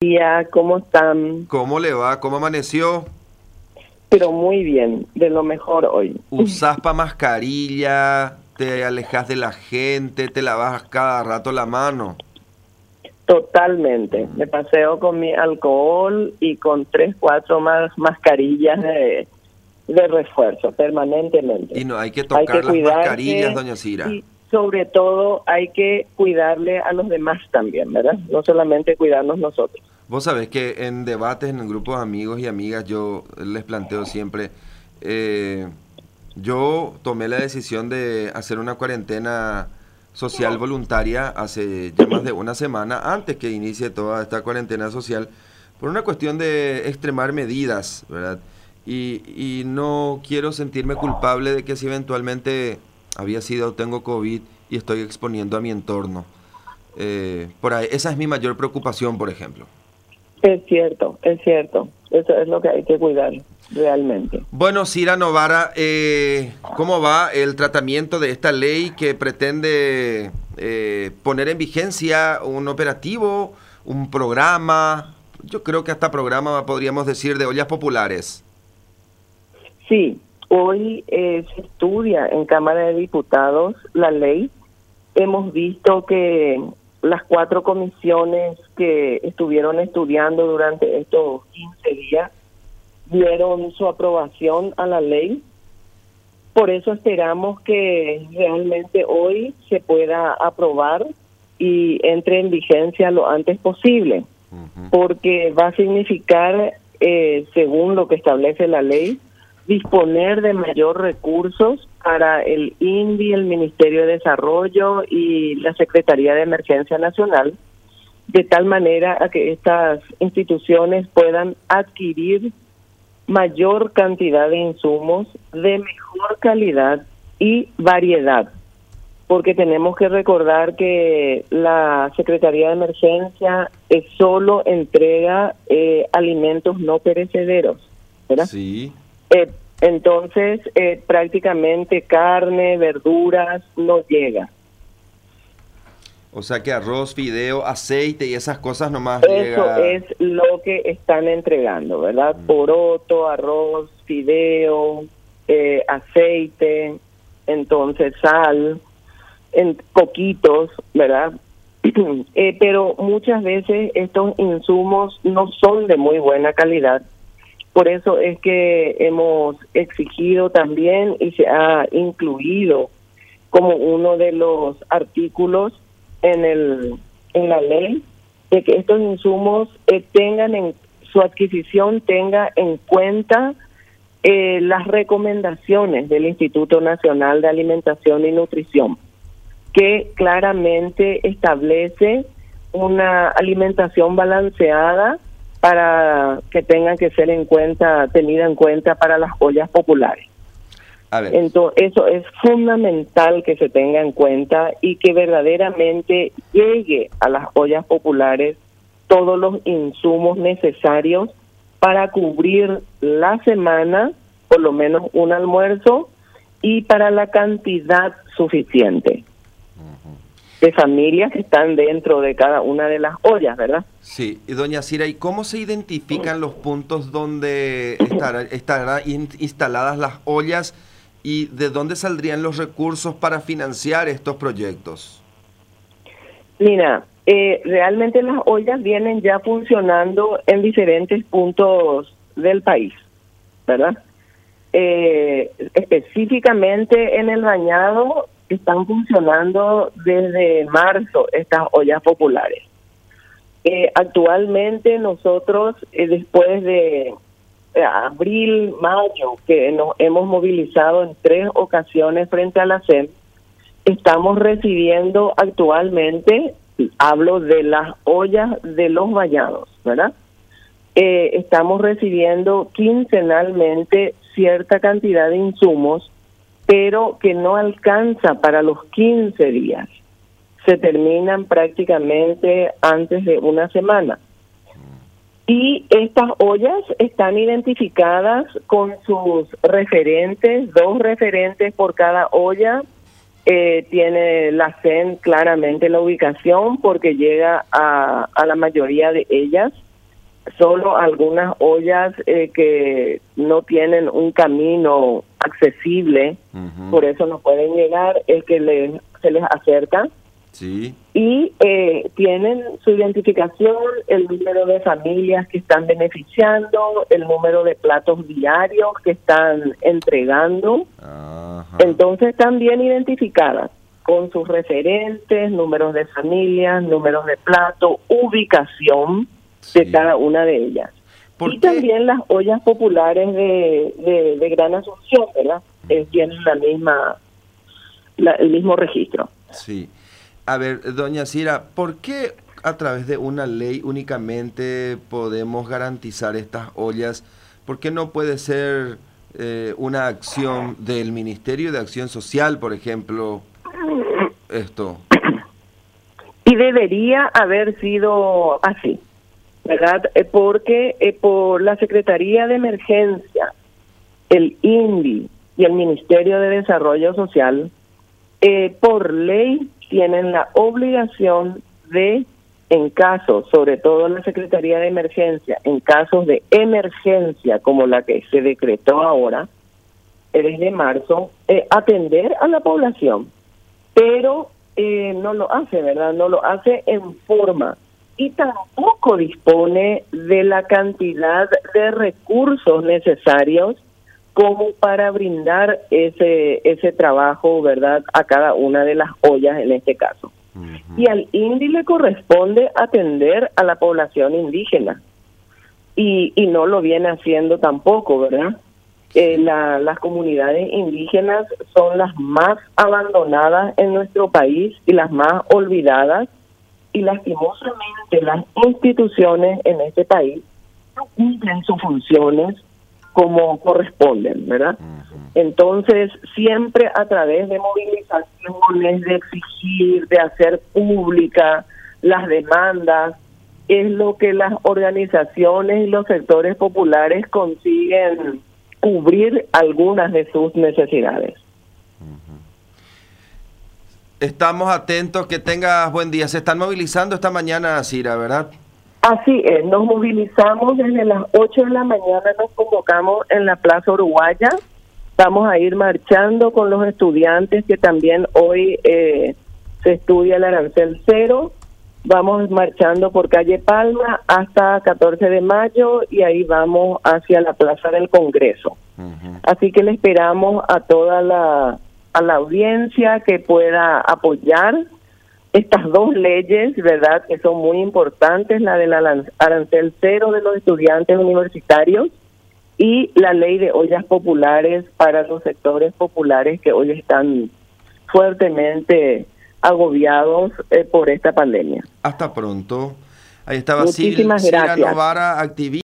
día, ¿cómo están? ¿Cómo le va? ¿Cómo amaneció? Pero muy bien, de lo mejor hoy. ¿Usás pa mascarilla? ¿Te alejas de la gente? ¿Te lavas cada rato la mano? Totalmente. Me paseo con mi alcohol y con 3, 4 más mascarillas de refuerzo permanentemente. Y no hay que Hay que tocar las mascarillas, cuidarse doña Cira. y sobre todo hay que cuidarle a los demás también, ¿verdad? No solamente cuidarnos nosotros. Vos sabés que en debates, en el grupo de amigos y amigas, yo les planteo siempre, eh, yo tomé la decisión de hacer una cuarentena social voluntaria hace ya más de una semana, antes que inicie toda esta cuarentena social, por una cuestión de extremar medidas, ¿verdad? Y no quiero sentirme culpable de que si eventualmente había sido o tengo COVID y estoy exponiendo a mi entorno. Por ahí, esa es mi mayor preocupación, por ejemplo. Es cierto, es cierto. Eso es lo que hay que cuidar realmente. Bueno, Cira Novara, ¿cómo va el tratamiento de esta ley que pretende poner en vigencia un operativo, un programa? Yo creo que hasta programa podríamos decir de ollas populares. Sí, hoy se estudia en Cámara de Diputados la ley. Hemos visto que las 4 comisiones que estuvieron estudiando durante estos 15 días dieron su aprobación a la ley. Por eso esperamos que realmente hoy se pueda aprobar y entre en vigencia lo antes posible, porque va a significar, según lo que establece la ley, disponer de mayor recursos para el INVI, el Ministerio de Desarrollo y la Secretaría de Emergencia Nacional, de tal manera a que estas instituciones puedan adquirir mayor cantidad de insumos de mejor calidad y variedad, porque tenemos que recordar que la Secretaría de Emergencia solo entrega alimentos no perecederos, ¿verdad? Sí. Entonces, prácticamente carne, verduras, no llega. O sea que arroz, fideo, aceite y esas cosas nomás Eso llega. es lo que están entregando, ¿verdad? Poroto, arroz, fideo, aceite, entonces sal, en poquitos, ¿verdad? Pero muchas veces estos insumos no son de muy buena calidad. Por eso es que hemos exigido también y se ha incluido como uno de los artículos en la ley de que estos insumos tengan en su adquisición tenga en cuenta las recomendaciones del Instituto Nacional de Alimentación y Nutrición, que claramente establece una alimentación balanceada para que tengan que ser tenida en cuenta para las ollas populares. A ver. Entonces, eso es fundamental que se tenga en cuenta y que verdaderamente llegue a las ollas populares todos los insumos necesarios para cubrir la semana, por lo menos un almuerzo, y para la cantidad suficiente de familias que están dentro de cada una de las ollas, ¿verdad? Sí, y doña Cira, ¿y cómo se identifican los puntos donde estarán instaladas las ollas y de dónde saldrían los recursos para financiar estos proyectos? Mira, realmente las ollas vienen ya funcionando en diferentes puntos del país, ¿verdad? Específicamente en el Bañado están funcionando desde marzo estas ollas populares. Actualmente nosotros, después de abril, mayo, que nos hemos movilizado en 3 ocasiones frente a la SEM, estamos recibiendo actualmente, hablo de las ollas de los bañados, ¿verdad? Estamos recibiendo quincenalmente cierta cantidad de insumos, pero que no alcanza para los 15 días. Se terminan prácticamente antes de una semana. Y estas ollas están identificadas con sus referentes, 2 referentes por cada olla. Tiene la CEN claramente la ubicación porque llega a la mayoría de ellas. solo algunas ollas que no tienen un camino accesible, por eso no pueden llegar, es que se les acerca. Sí. Y tienen su identificación, el número de familias que están beneficiando, el número de platos diarios que están entregando. Ajá. Entonces están bien identificadas con sus referentes, números de familias, números de plato, ubicación de cada una de ellas. Y también las ollas populares de Gran Asunción, ¿verdad? Tienen el mismo registro. Sí. A ver, doña Cira, ¿por qué a través de una ley únicamente podemos garantizar estas ollas? ¿Por qué no puede ser una acción del Ministerio de Acción Social, por ejemplo, esto? Y debería haber sido así, ¿verdad? Porque por la Secretaría de Emergencia, el INDI y el Ministerio de Desarrollo Social, por ley tienen la obligación de, en casos, sobre todo la Secretaría de Emergencia, en casos de emergencia como la que se decretó ahora, desde marzo, atender a la población. Pero no lo hace, ¿verdad? No lo hace en forma. Y tampoco dispone de la cantidad de recursos necesarios como para brindar ese trabajo, ¿verdad?, a cada una de las ollas en este caso. Y al INDI le corresponde atender a la población indígena y no lo viene haciendo tampoco, ¿verdad? Las comunidades indígenas son las más abandonadas en nuestro país y las más olvidadas, y lastimosamente las instituciones en este país no cumplen sus funciones como corresponden, ¿verdad? Entonces, siempre a través de movilizaciones, de exigir, de hacer pública las demandas, es lo que las organizaciones y los sectores populares consiguen cubrir algunas de sus necesidades. Estamos atentos, que tengas buen día. Se están movilizando esta mañana, Cira, ¿verdad? Así es, nos movilizamos desde las 8 de la mañana, nos convocamos en la Plaza Uruguaya. Vamos a ir marchando con los estudiantes que también hoy se estudia el arancel cero. Vamos marchando por calle Palma hasta 14 de mayo y ahí vamos hacia la Plaza del Congreso. Así que le esperamos a toda la audiencia que pueda apoyar estas dos leyes, ¿verdad?, que son muy importantes, la del arancel cero de los estudiantes universitarios y la ley de ollas populares para los sectores populares que hoy están fuertemente agobiados por esta pandemia. Hasta pronto. Ahí estaba Muchísimas Cira gracias. Novara, activista.